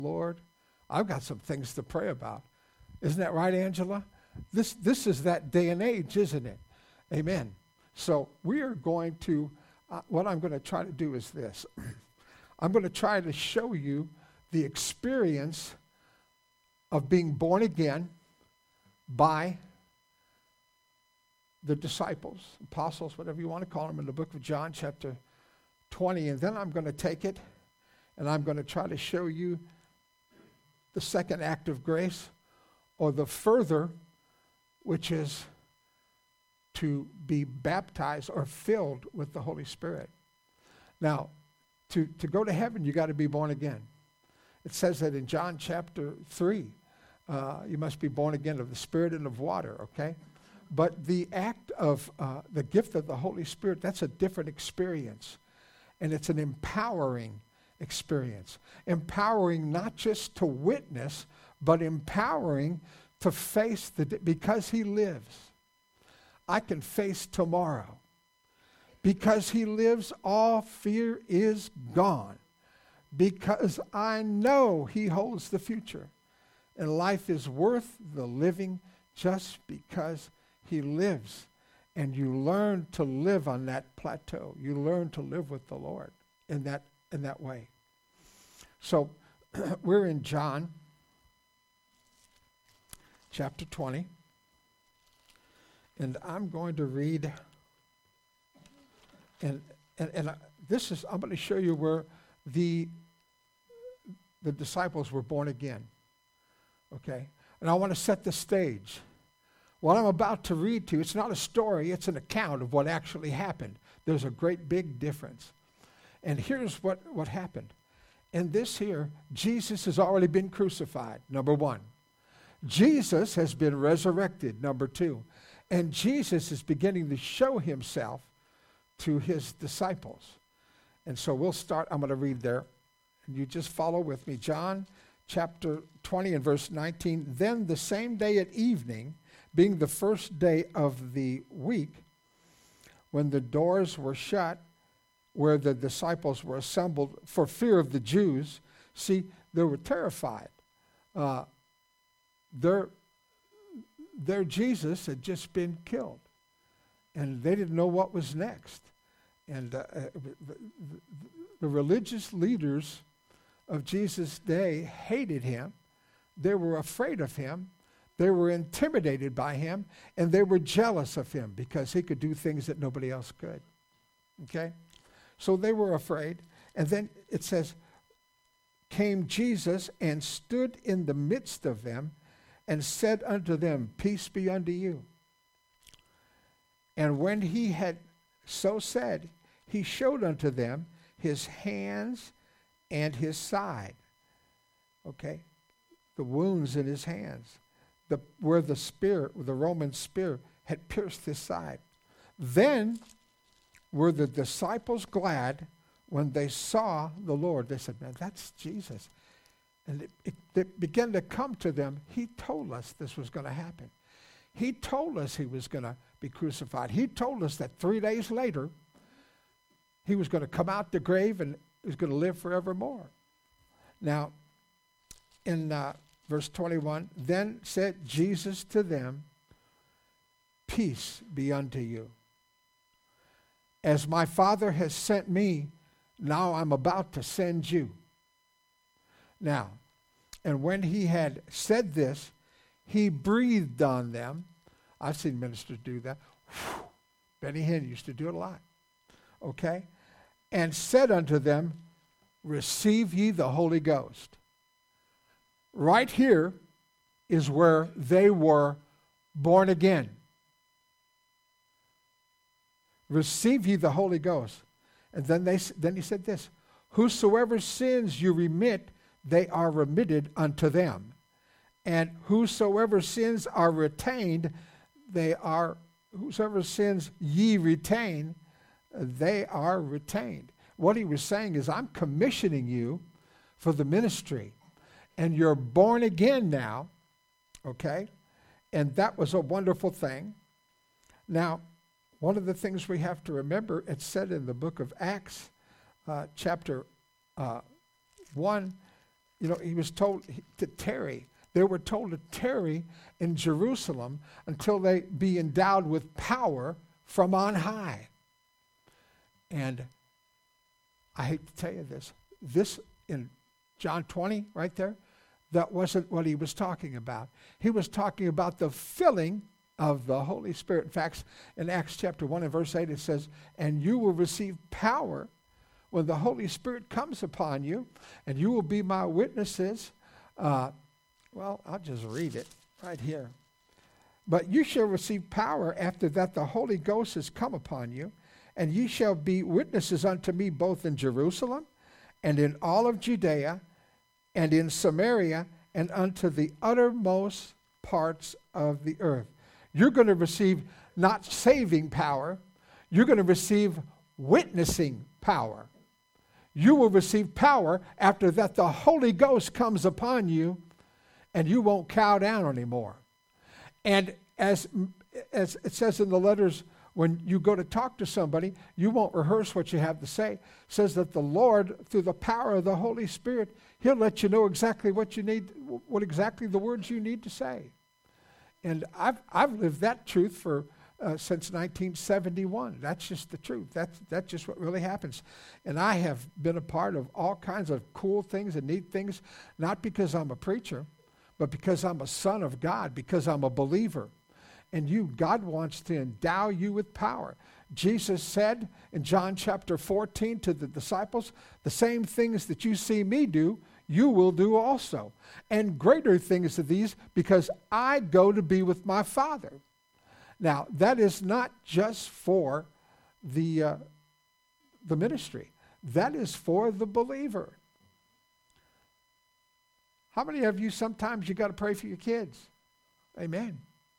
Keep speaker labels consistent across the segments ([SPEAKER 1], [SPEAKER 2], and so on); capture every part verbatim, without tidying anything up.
[SPEAKER 1] Lord, I've got some things to pray about. Isn't that right, Angela? This this is that day and age, isn't it? Amen. So we are going to, uh, what I'm going to try to do is this. I'm going to try to show you the experience of being born again by the disciples, apostles, whatever you want to call them, in the book of John, chapter twenty. And then I'm going to take it and I'm going to try to show you the second act of grace, or the further, which is to be baptized or filled with the Holy Spirit. Now, to, to go to heaven, you got to be born again. It says that in John chapter three, uh, you must be born again of the Spirit and of water, okay? But the act of uh, the gift of the Holy Spirit, that's a different experience. And it's an empowering experience. Empowering not just to witness, but empowering to face the, because he lives, I can face tomorrow. Because he lives, all fear is gone. Because I know he holds the future. And life is worth the living just because he lives. And you learn to live on that plateau. You learn to live with the Lord in that, in that way. So we're in John chapter twenty. And I'm going to read, and and, and I, this is, I'm going to show you where the, the disciples were born again. Okay? And I want to set the stage. What I'm about to read to you, it's not a story, it's an account of what actually happened. There's a great big difference. And here's what, what happened. In this here, Jesus has already been crucified, number one. Jesus has been resurrected, number two. And Jesus is beginning to show himself to his disciples. And so we'll start, I'm going to read there. And you just follow with me. John chapter twenty and verse nineteen. Then the same day at evening, being the first day of the week, when the doors were shut, where the disciples were assembled for fear of the Jews, see, they were terrified. Uh, their, their Jesus had just been killed, and they didn't know what was next. And uh, the, the, the religious leaders of Jesus' day hated him. They were afraid of him. They were intimidated by him, and they were jealous of him because he could do things that nobody else could. Okay? So they were afraid. And then it says, came Jesus and stood in the midst of them and said unto them, peace be unto you. And when he had so said, he showed unto them his hands and his side. Okay? The wounds in his hands. The, where the spear, the Roman spear, had pierced his side. Then were the disciples glad when they saw the Lord. They said, man, that's Jesus. And it, it, it began to come to them. He told us this was going to happen. He told us he was going to be crucified. He told us that three days later, he was going to come out the grave and he was going to live forevermore. Now, in uh, verse twenty-one, then said Jesus to them, peace be unto you. As my Father has sent me, now I'm about to send you. Now, and when he had said this, he breathed on them. I've seen ministers do that. Whew. Benny Hinn used to do it a lot. Okay? And said unto them, receive ye the Holy Ghost. Right here is where they were born again. Receive ye the Holy Ghost. And then they then he said this, whosoever sins you remit, they are remitted unto them. And whosoever sins are retained, they are, whosoever sins ye retain, they are retained. What he was saying is, I'm commissioning you for the ministry. And you're born again now, okay? And that was a wonderful thing. Now, one of the things we have to remember, it's said in the book of Acts, uh, chapter uh, one, you know, he was told to tarry. They were told to tarry in Jerusalem until they be endowed with power from on high. And I hate to tell you this. This in John twenty, right there, that wasn't what he was talking about. He was talking about the filling of the Holy Spirit. In fact, in Acts chapter one and verse eight, it says, and you will receive power when the Holy Spirit comes upon you, and you will be my witnesses. Uh, well, I'll just read it right here. But you shall receive power after that the Holy Ghost has come upon you, and ye shall be witnesses unto me both in Jerusalem and in all of Judea and in Samaria and unto the uttermost parts of the earth. You're going to receive not saving power, you're going to receive witnessing power. You will receive power after that the Holy Ghost comes upon you, and you won't cow down anymore. And as, as it says in the letters, when you go to talk to somebody, you won't rehearse what you have to say. It says that the Lord, through the power of the Holy Spirit, he'll let you know exactly what you need, what exactly the words you need to say. And I've I've lived that truth for uh, since nineteen seventy-one. That's just the truth. That's that's just what really happens. And I have been a part of all kinds of cool things and neat things, not because I'm a preacher, but because I'm a son of God, because I'm a believer. And you, God wants to endow you with power. Jesus said in John chapter fourteen to the disciples, the same things that you see me do, you will do also. And greater things than these, because I go to be with my Father. Now, that is not just for the, uh, the ministry. That is for the believer. How many of you, sometimes you got to pray for your kids? Amen.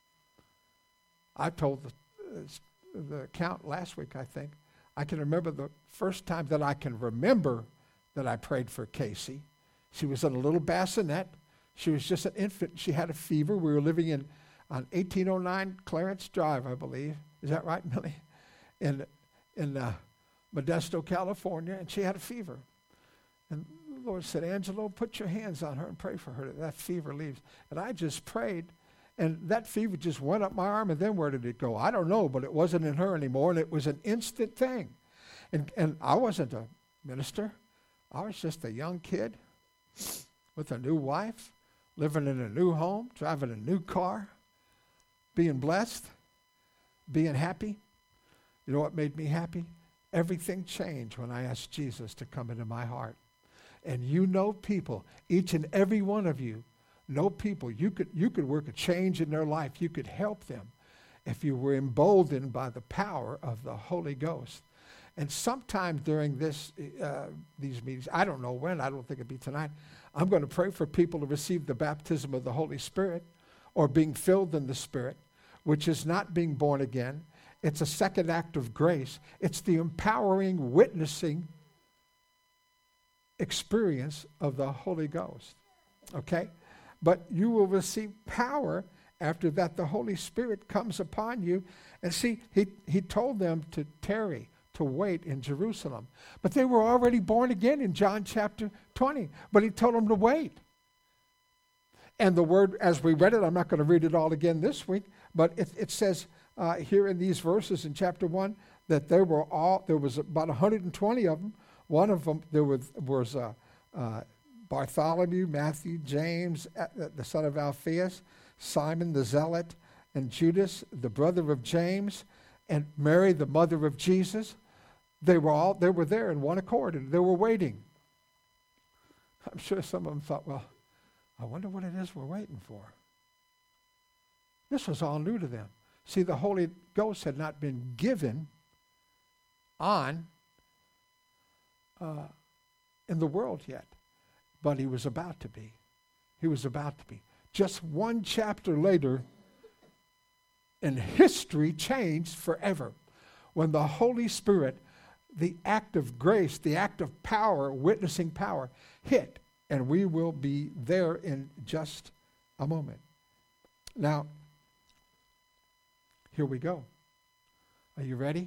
[SPEAKER 1] I told the, uh, the account last week, I think. I can remember the first time that I can remember that I prayed for Casey. She was in a little bassinet. She was just an infant. She had a fever. We were living in on eighteen oh nine Clarence Drive, I believe. Is that right, Millie? In, in uh, Modesto, California, and she had a fever. And the Lord said, Angelo, put your hands on her and pray for her that that fever leaves. And I just prayed, and that fever just went up my arm, and then where did it go? I don't know, but it wasn't in her anymore, and it was an instant thing. And, and I wasn't a minister. I was just a young kid with a new wife, living in a new home, driving a new car, being blessed, being happy. You know what made me happy? Everything changed when I asked Jesus to come into my heart. And you know people, each and every one of you know people. You could, you could work a change in their life. You could help them if you were emboldened by the power of the Holy Ghost. And sometime during this, uh, these meetings, I don't know when, I don't think it'll be tonight, I'm going to pray for people to receive the baptism of the Holy Spirit or being filled in the Spirit, which is not being born again. It's a second act of grace. It's the empowering, witnessing experience of the Holy Ghost. Okay? But you will receive power after that the Holy Spirit comes upon you. And see, he, he told them to tarry, to wait in Jerusalem. But they were already born again in John chapter twenty. But he told them to wait. And the word, as we read it, I'm not going to read it all again this week, but it, it says uh, here in these verses in chapter one that there were all, there was about one hundred twenty of them. One of them, there was, was uh, uh, Bartholomew, Matthew, James, uh, the son of Alphaeus, Simon the Zealot, and Judas, the brother of James, and Mary, the mother of Jesus. They were all, they were there in one accord, and they were waiting. I'm sure some of them thought, well, I wonder what it is we're waiting for. This was all new to them. See, the Holy Ghost had not been given on uh, in the world yet, but he was about to be. He was about to be. Just one chapter later, and history changed forever when the Holy Spirit, the act of grace, the act of power, witnessing power, hit. And we will be there in just a moment. Now, here we go. Are you ready?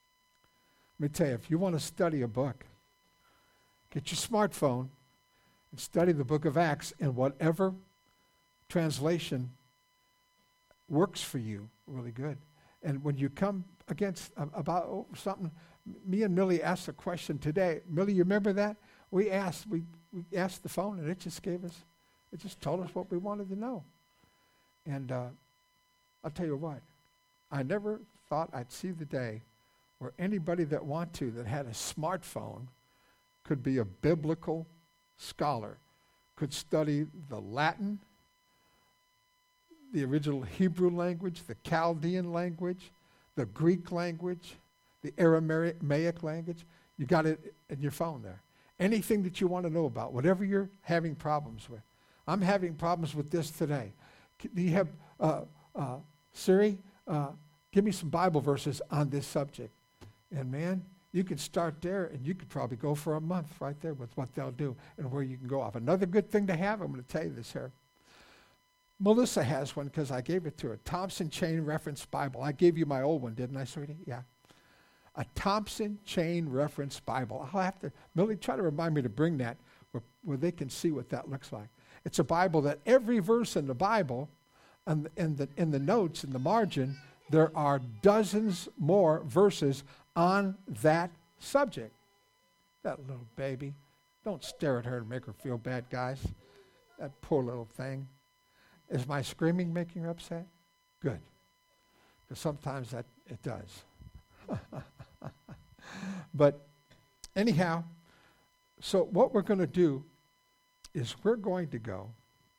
[SPEAKER 1] Let me tell you, if you want to study a book, get your smartphone. study the book of Acts in whatever translation works for you really good. And when you come against uh, about oh, something, me and Millie asked a question today. Millie, you remember that? We asked, we, we asked the phone, and it just gave us, it just told us what we wanted to know. And uh, I'll tell you what, I never thought I'd see the day where anybody that want to, that had a smartphone, could be a biblical scholar, could study the Latin, the original Hebrew language, the Chaldean language, the Greek language, the Aramaic language. You got it in your phone there. Anything that you want to know about, whatever you're having problems with. I'm having problems with this today. Do you have, uh, uh, Siri, uh, give me some Bible verses on this subject. And man, you could start there, and you could probably go for a month right there with what they'll do and where you can go off. Another good thing to have, I'm going to tell you this here. Melissa has one because I gave it to her. Thompson Chain Reference Bible. I gave you my old one, didn't I, sweetie? Yeah. A Thompson Chain Reference Bible. I'll have to, Millie, try to remind me to bring that where, where they can see what that looks like. It's a Bible that every verse in the Bible, and in the, in the notes, in the margin, there are dozens more verses on that subject. That little baby. Don't stare at her and make her feel bad, guys. That poor little thing. Is my screaming making her upset? Good. Because sometimes that it does. But anyhow, so what we're going to do is we're going to go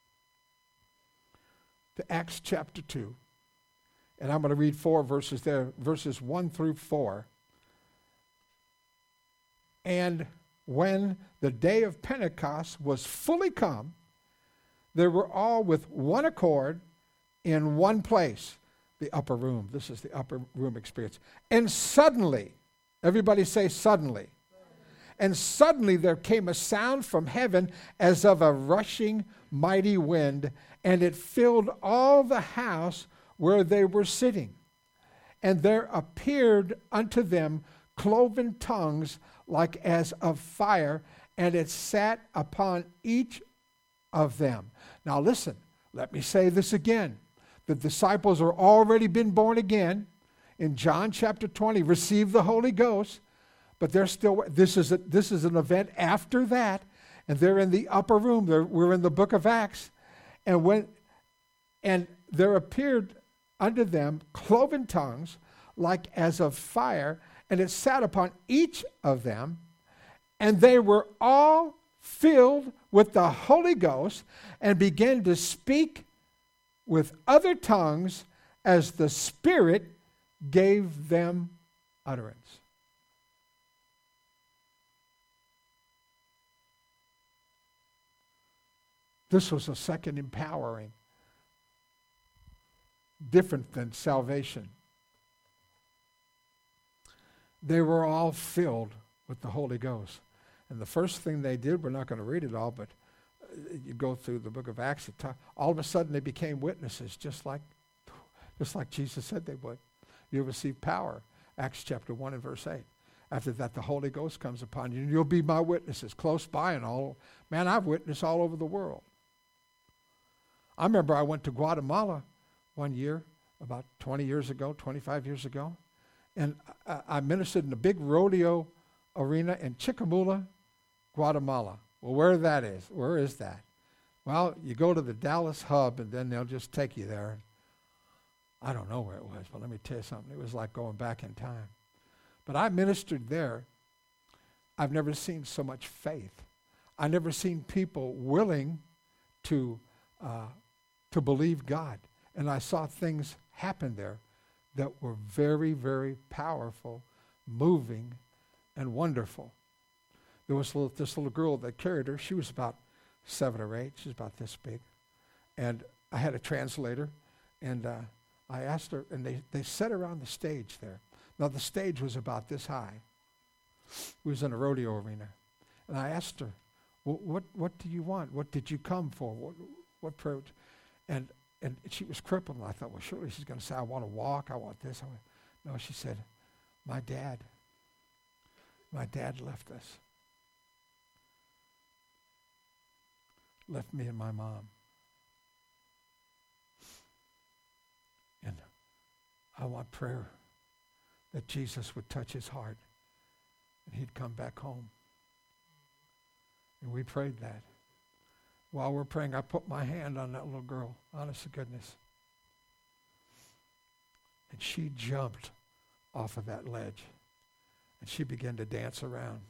[SPEAKER 1] to Acts chapter two. And I'm going to read four verses there, verses one through four. And when the day of Pentecost was fully come, they were all with one accord in one place, the upper room. This is the upper room experience. And suddenly, everybody say suddenly. And suddenly there came a sound from heaven as of a rushing mighty wind, and it filled all the house where they were sitting. And there appeared unto them cloven tongues like as of fire, and it sat upon each of them. Now listen, let me say this again. The disciples are already been born again. In John chapter twenty, received the Holy Ghost, but they're still, this is a, this is an event after that, and they're in the upper room. They're, we're in the book of Acts. And when, and there appeared unto them cloven tongues like as of fire, and it sat upon each of them, and they were all filled with the Holy Ghost and began to speak with other tongues as the Spirit gave them utterance. This was a second empowering, different than salvation. They were all filled with the Holy Ghost. And the first thing they did, we're not going to read it all, but you go through the book of Acts, all of a sudden they became witnesses, just like, just like Jesus said they would. You'll receive power, Acts chapter one and verse eight. After that, the Holy Ghost comes upon you, and you'll be my witnesses, close by and all. Man, I've witnessed all over the world. I remember I went to Guatemala one year, about twenty years ago, twenty-five years ago, and I, I ministered in a big rodeo arena in Chicamula, Guatemala. Well, where that is, where is that? Well, you go to the Dallas hub, and then they'll just take you there. I don't know where it was, but let me tell you something. It was like going back in time. But I ministered there. I've never seen so much faith. I've never seen people willing to uh, to believe God. And I saw things happen there that were very, very powerful, moving, and wonderful. There was little, this little girl that carried her. She was about seven or eight. She was about this big. And I had a translator, and uh, I asked her, and they, they set her on the stage there. Now, the stage was about this high. It was in a rodeo arena. And I asked her, well, what what do you want? What did you come for? What, what prayer? And, and she was crippled. And I thought, well, surely she's going to say, I want to walk. I want this. I want. No, she said, my dad. My dad left us. left me and my mom. And I want prayer that Jesus would touch his heart and he'd come back home. And we prayed that. While we're praying, I put my hand on that little girl, honest to goodness. And she jumped off of that ledge. And she began to dance around.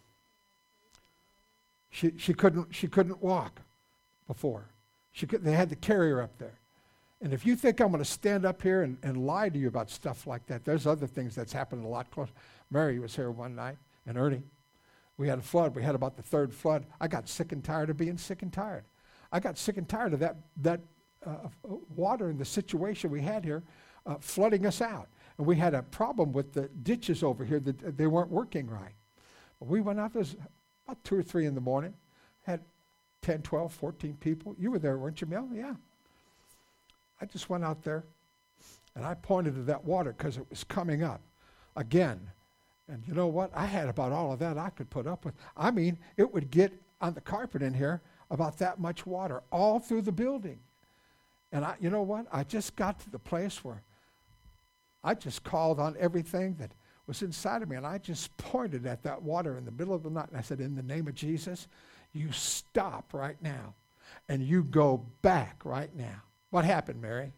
[SPEAKER 1] She she couldn't she couldn't walk before. She could, they had to carry her up there. And if you think I'm going to stand up here and, and lie to you about stuff like that, there's other things that's happened a lot closer. Mary was here one night, and Ernie. We had a flood. We had about the third flood. I got sick and tired of being sick and tired. I got sick and tired of that that uh, water and the situation we had here uh, flooding us out. And we had a problem with the ditches over here that they weren't working right. But we went out there about two or three in the morning, had ten, twelve, fourteen people. You were there, weren't you, Mel? Yeah. I just went out there, and I pointed to that water because it was coming up again. And you know what? I had about all of that I could put up with. I mean, it would get on the carpet in here about that much water all through the building. And I, you know what? I just got to the place where I just called on everything that was inside of me, and I just pointed at that water in the middle of the night, and I said, in the name of Jesus, you stop right now, and you go back right now. What happened, Mary?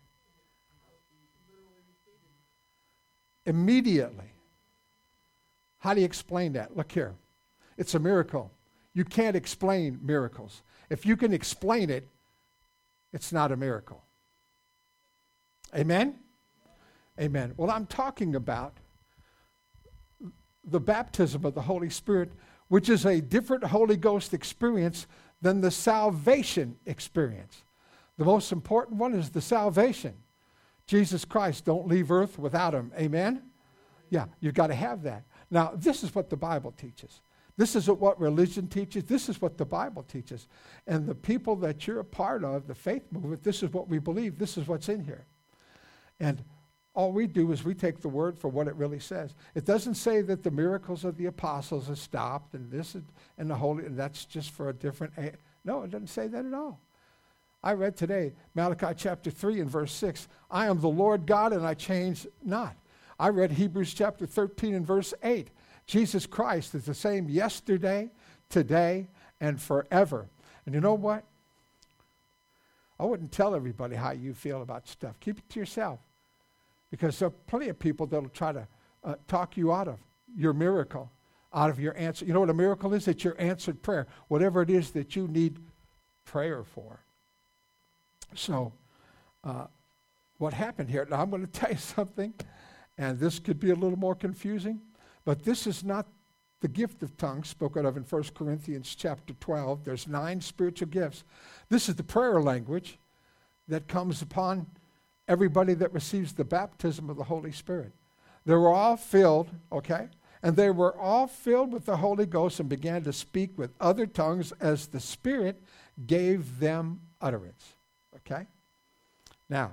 [SPEAKER 1] Immediately. How do you explain that? Look here. It's a miracle. You can't explain miracles. If you can explain it, it's not a miracle. Amen? Amen. Well, I'm talking about the baptism of the Holy Spirit, which is a different Holy Ghost experience than the salvation experience. The most important one is the salvation. Jesus Christ, don't leave earth without him. Amen? Yeah, you've got to have that. Now, this is what the Bible teaches. This is what religion teaches. This is what the Bible teaches. And the people that you're a part of, the faith movement, this is what we believe. This is what's in here. And all we do is we take the word for what it really says. It doesn't say that the miracles of the apostles have stopped and this is, and the Holy, and that's just for a different, a- no, it doesn't say that at all. I read today, Malachi chapter three and verse six, I am the Lord God and I change not. I read Hebrews chapter thirteen and verse eight. Jesus Christ is the same yesterday, today, and forever. And you know what? I wouldn't tell everybody how you feel about stuff. Keep it to yourself. Because there are plenty of people that will try to uh, talk you out of your miracle, out of your answer. You know what a miracle is? It's your answered prayer. Whatever it is that you need prayer for. So, uh, what happened here? Now, I'm going to tell you something. And this could be a little more confusing, but this is not the gift of tongues spoken of in First Corinthians chapter twelve. There's nine spiritual gifts. This is the prayer language that comes upon everybody that receives the baptism of the Holy Spirit. They were all filled, okay? And they were all filled with the Holy Ghost and began to speak with other tongues as the Spirit gave them utterance, okay? Now,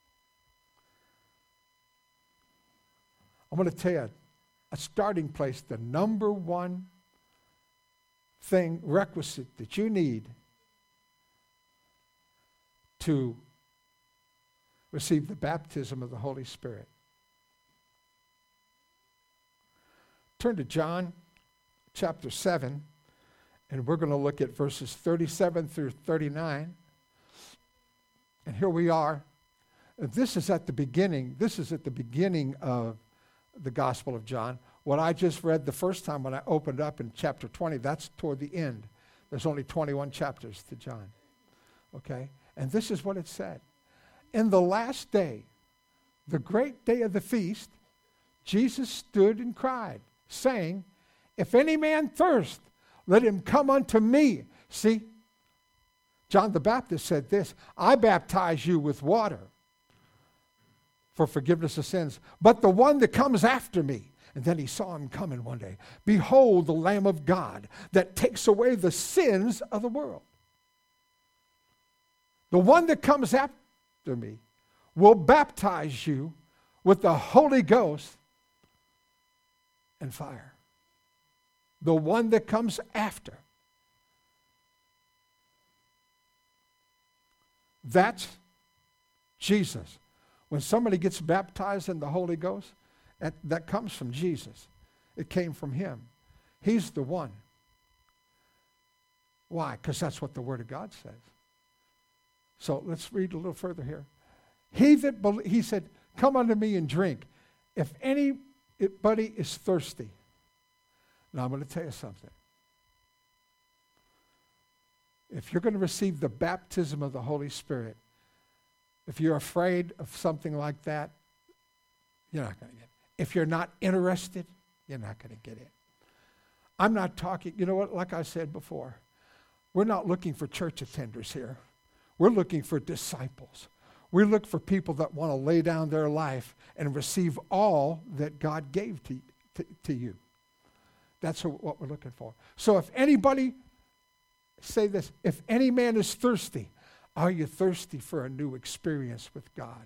[SPEAKER 1] I'm going to tell you a starting place, the number one thing, requisite that you need to receive the baptism of the Holy Spirit. Turn to John chapter seven, and we're going to look at verses thirty-seven through thirty-nine. And here we are. This is at the beginning. This is at the beginning of the Gospel of John. What I just read the first time when I opened up in chapter twenty, that's toward the end. There's only twenty-one chapters to John. Okay? And this is what it said. In the last day, the great day of the feast, Jesus stood and cried, saying, if any man thirst, let him come unto me. See, John the Baptist said this, I baptize you with water for forgiveness of sins. But the one that comes after me, and then he saw him coming one day, behold the Lamb of God that takes away the sins of the world. The one that comes after me will baptize you with the Holy Ghost and fire. The one that comes after. That's Jesus. When somebody gets baptized in the Holy Ghost, that, that comes from Jesus. It came from him. He's the one. Why? Because that's what the Word of God says. So let's read a little further here. He that be- he said, come unto me and drink. If anybody is thirsty. Now I'm going to tell you something. If you're going to receive the baptism of the Holy Spirit, if you're afraid of something like that, you're not going to get it. If you're not interested, you're not going to get it. I'm not talking, you know what, like I said before, we're not looking for church attenders here. We're looking for disciples. We look for people that want to lay down their life and receive all that God gave to, to, to you. That's what we're looking for. So if anybody, say this, if any man is thirsty, are you thirsty for a new experience with God?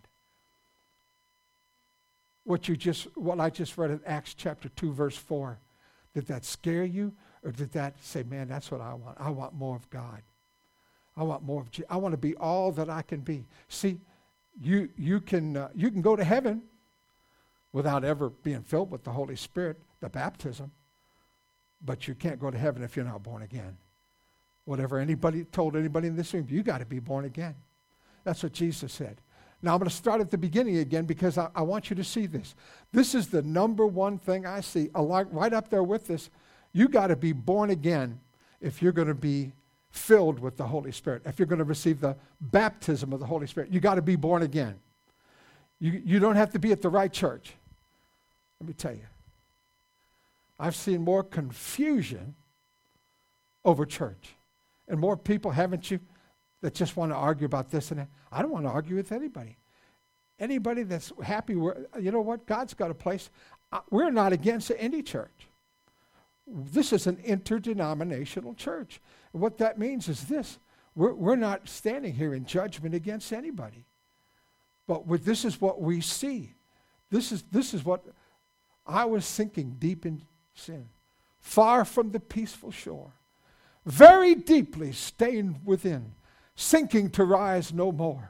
[SPEAKER 1] What you just, what I just read in Acts chapter two, verse four, did that scare you? Or did that say, man, that's what I want. I want more of God. I want more of Jesus. I want to be all that I can be. See, you you can uh, you can go to heaven without ever being filled with the Holy Spirit, the baptism, but you can't go to heaven if you're not born again. Whatever anybody told anybody in this room, you got to be born again. That's what Jesus said. Now I'm going to start at the beginning again because I, I want you to see this. This is the number one thing I see, along, right up there with this. You got to be born again if you're going to be filled with the Holy Spirit. If you're going to receive the baptism of the Holy Spirit, you got to be born again. You, you don't have to be at the right church. Let me tell you. I've seen more confusion over church. And more people, haven't you, that just want to argue about this and that. I don't want to argue with anybody. Anybody that's happy, you know what? God's got a place. Uh, we're not against any church. This is an interdenominational church. And what that means is this. We're, we're not standing here in judgment against anybody. But with, this is what we see. This is, this is what I was sinking deep in sin. Far from the peaceful shore. Very deeply stained within. Sinking to rise no more.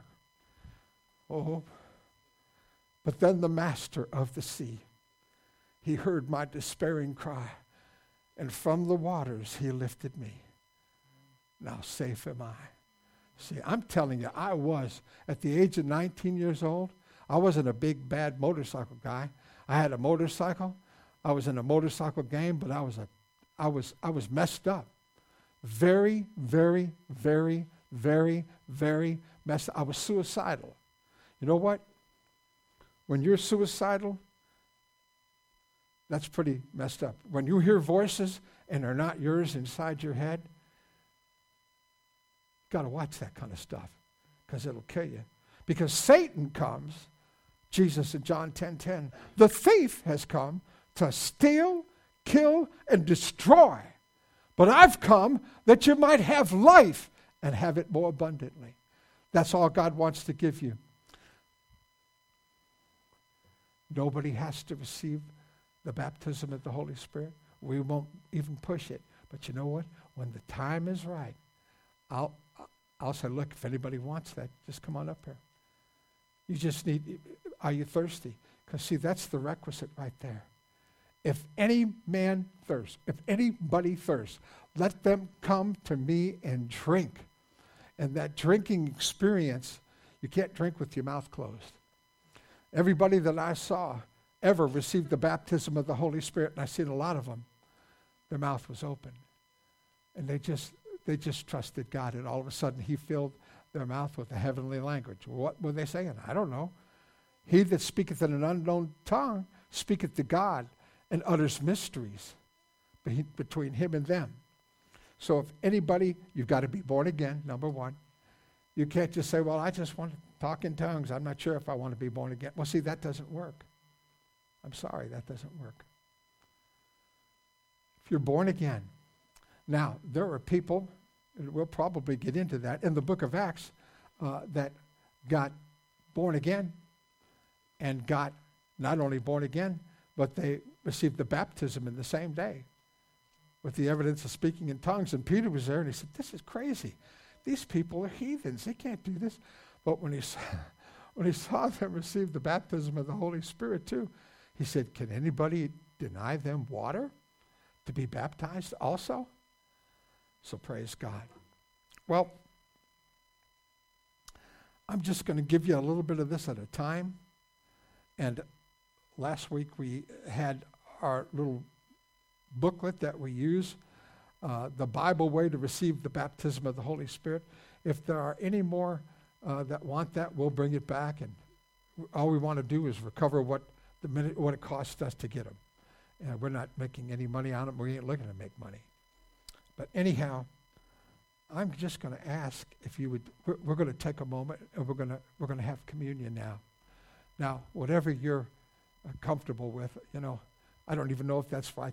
[SPEAKER 1] Oh, but then the master of the sea, he heard my despairing cry. And from the waters he lifted me. Now safe am I. See, I'm telling you, I was, at the age of nineteen years old, I wasn't a big, bad motorcycle guy. I had a motorcycle. I was in a motorcycle game, but I was a, I was, I was messed up. Very, very, very, very, very messed up. I was suicidal. You know what? When you're suicidal, that's pretty messed up. When you hear voices and they're not yours inside your head, you got to watch that kind of stuff because it'll kill you. Because Satan comes, Jesus in John ten ten, the thief has come to steal, kill, and destroy. But I've come that you might have life and have it more abundantly. That's all God wants to give you. Nobody has to receive the baptism of the Holy Spirit. We won't even push it. But you know what? When the time is right, I'll I'll say, look, if anybody wants that, just come on up here. You just need, are you thirsty? Because see, that's the requisite right there. If any man thirsts, if anybody thirsts, let them come to me and drink. And that drinking experience, you can't drink with your mouth closed. Everybody that I saw ever received the baptism of the Holy Spirit, and I've seen a lot of them, their mouth was open. And they just they just trusted God, and all of a sudden he filled their mouth with a heavenly language. What were they saying? I don't know. He that speaketh in an unknown tongue speaketh to God and utters mysteries be- between him and them. So if anybody, you've got to be born again, number one. You can't just say, well, I just want to talk in tongues. I'm not sure if I want to be born again. Well, see, that doesn't work. I'm sorry, that doesn't work. If you're born again. Now, there are people, and we'll probably get into that, in the book of Acts uh, that got born again and got not only born again, but they received the baptism in the same day with the evidence of speaking in tongues. And Peter was there, and he said, this is crazy. these people are heathens. They can't do this. But when he saw, when he saw them receive the baptism of the Holy Spirit too, he said, can anybody deny them water to be baptized also? So praise God. Well, I'm just going to give you a little bit of this at a time. And last week we had our little booklet that we use, uh, the Bible way to receive the baptism of the Holy Spirit. If there are any more uh, that want that, we'll bring it back. And all we want to do is recover what the minute what it costs us to get them. And we're not making any money on them. We ain't looking to make money. But anyhow, I'm just going to ask if you would. We're, we're going to take a moment, and we're going to we're going to have communion now. Now, whatever you're uh, comfortable with, you know, I don't even know if that's right